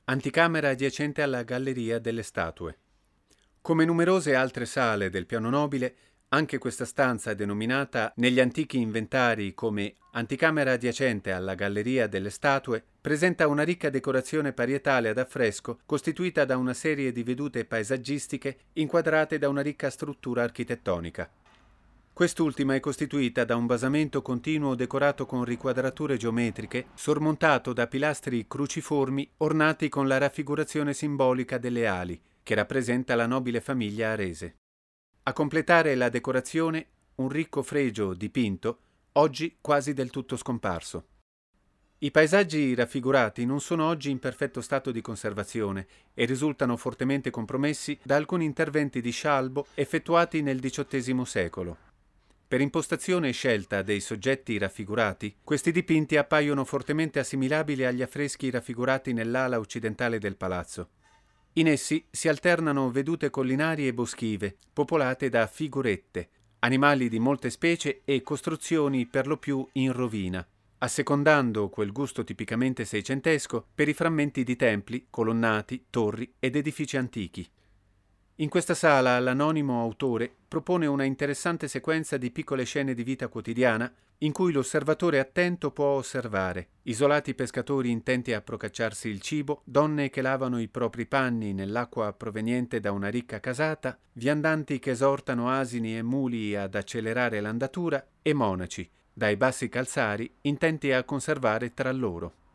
Anticamera adiacente alla Galleria delle Statue. Come numerose altre sale del piano nobile, anche questa stanza, denominata negli antichi inventari come anticamera adiacente alla Galleria delle Statue, presenta una ricca decorazione parietale ad affresco costituita da una serie di vedute paesaggistiche inquadrate da una ricca struttura architettonica. Quest'ultima è costituita da un basamento continuo decorato con riquadrature geometriche, sormontato da pilastri cruciformi ornati con la raffigurazione simbolica delle ali, che rappresenta la nobile famiglia arese. A completare la decorazione, un ricco fregio dipinto, oggi quasi del tutto scomparso. I paesaggi raffigurati non sono oggi in perfetto stato di conservazione e risultano fortemente compromessi da alcuni interventi di scialbo effettuati nel XVIII secolo. Per impostazione e scelta dei soggetti raffigurati, questi dipinti appaiono fortemente assimilabili agli affreschi raffigurati nell'ala occidentale del palazzo. In essi si alternano vedute collinari e boschive, popolate da figurette, animali di molte specie e costruzioni per lo più in rovina, assecondando quel gusto tipicamente seicentesco per i frammenti di templi, colonnati, torri ed edifici antichi. In questa sala l'anonimo autore propone una interessante sequenza di piccole scene di vita quotidiana in cui l'osservatore attento può osservare isolati pescatori intenti a procacciarsi il cibo, donne che lavano i propri panni nell'acqua proveniente da una ricca casata, viandanti che esortano asini e muli ad accelerare l'andatura e monaci, dai bassi calzari, intenti a conservare tra loro.